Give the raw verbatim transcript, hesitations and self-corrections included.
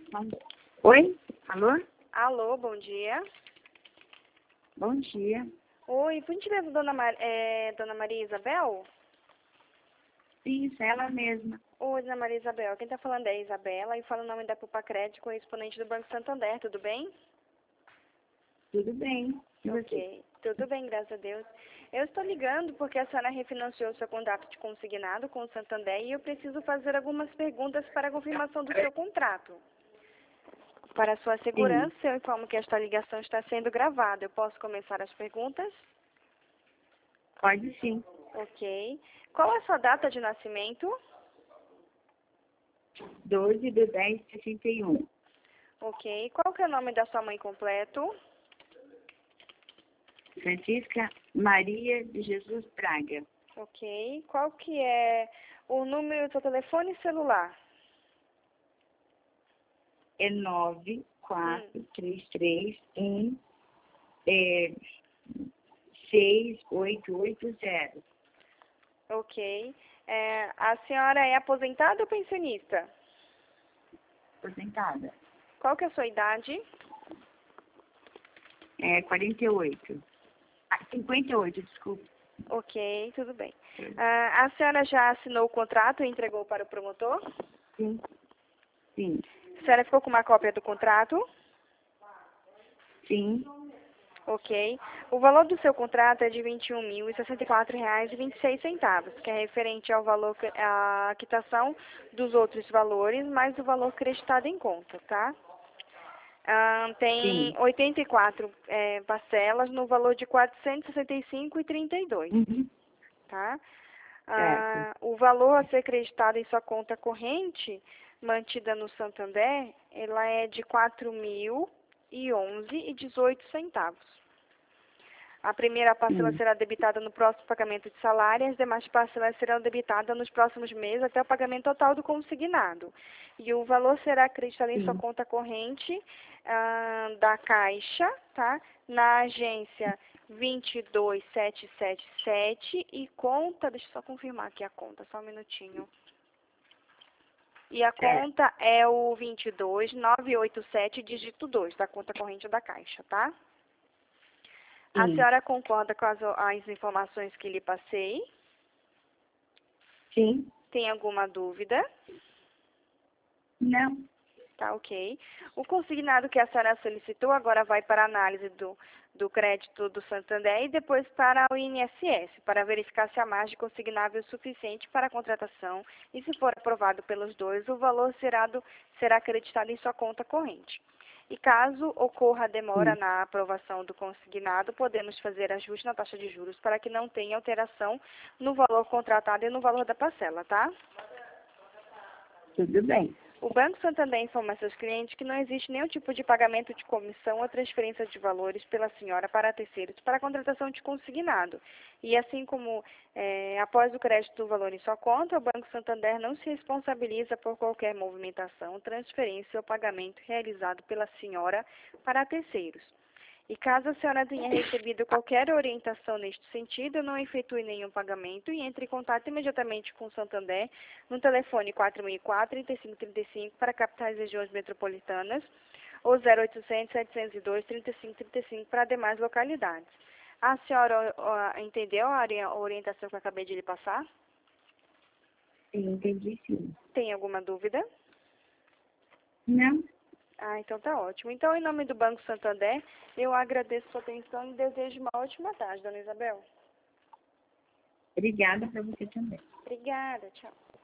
Oi? Alô? Alô, bom dia. Bom dia. Oi, por gentileza, dona, Mar... é, dona Maria Isabel? Isso, ela mesma. Oi, dona Maria Isabel. Quem está falando é a Isabela e fala o nome da Pupacred, correspondente do Banco Santander, tudo bem? Tudo bem. E você? Ok, tudo bem, graças a Deus. Eu estou ligando porque a senhora refinanciou seu contrato de consignado com o Santander e eu preciso fazer algumas perguntas para a confirmação do seu contrato. Para a sua segurança, Sim. eu informo que esta ligação está sendo gravada. Eu posso começar as perguntas? Pode sim. Ok. Qual é a sua data de nascimento? doze de dez de sessenta e um. Ok. Qual que é o nome da sua mãe completo? Francisca Maria de Jesus Braga. Ok. Qual que é o número do seu telefone celular? É nove quatro três três um é, seis oito oito zero. Ok. É, a senhora é aposentada ou pensionista? Aposentada. Qual que é a sua idade? É quarenta e oito. Ah, cinquenta e oito, desculpa. Ok, tudo bem. Ah, a senhora já assinou o contrato e entregou para o promotor? Sim. Sim. A senhora ficou com uma cópia do contrato? Sim. Ok. O valor do seu contrato é de vinte e um mil e sessenta e quatro reais e vinte e seis centavos, que é referente ao valor, à quitação dos outros valores, mais o valor creditado em conta, tá? Ah, tem Sim. oitenta e quatro é, parcelas no valor de quatrocentos e sessenta e cinco reais e trinta e dois centavos, Uhum. tá? Certo. Ah, o valor a ser creditado em sua conta corrente, mantida no Santander, ela é de quatro mil e onze reais e dezoito centavos. A primeira parcela Sim. será debitada no próximo pagamento de salário e as demais parcelas serão debitadas nos próximos meses até o pagamento total do consignado. E o valor será acreditado em sua Sim. conta corrente ah, da Caixa, tá? Na agência dois dois sete sete sete e conta, deixa eu só confirmar aqui a conta, só um minutinho. E a Certo. conta é o vinte e dois nove oito sete, dígito dois, da conta corrente da Caixa, tá? A Sim. senhora concorda com as, as informações que lhe passei? Sim. Tem alguma dúvida? Não. Tá, ok. O consignado que a senhora solicitou agora vai para a análise do, do crédito do Santander e depois para o I N S S, para verificar se a margem consignável é suficiente para a contratação e, se for aprovado pelos dois, o valor será, do, será acreditado em sua conta corrente. E caso ocorra demora Sim. na aprovação do consignado, podemos fazer ajuste na taxa de juros para que não tenha alteração no valor contratado e no valor da parcela, tá? Tudo bem. O Banco Santander informa seus clientes que não existe nenhum tipo de pagamento de comissão ou transferência de valores pela senhora para terceiros para a contratação de consignado. E assim como é, após o crédito do valor em sua conta, o Banco Santander não se responsabiliza por qualquer movimentação, transferência ou pagamento realizado pela senhora para terceiros. E caso a senhora tenha recebido qualquer orientação neste sentido, não efetue nenhum pagamento e entre em contato imediatamente com o Santander no telefone quatro mil e quatro, trinta e cinco trinta e cinco para capitais e regiões metropolitanas ou zero oitocentos, setecentos e dois, trinta e cinco trinta e cinco para demais localidades. A senhora ó, entendeu a ori- a orientação que eu acabei de lhe passar? Sim, entendi sim. Tem alguma dúvida? Não. Ah, então tá ótimo. Então, em nome do Banco Santander, eu agradeço a sua atenção e desejo uma ótima tarde, dona Isabel. Obrigada para você também. Obrigada, tchau.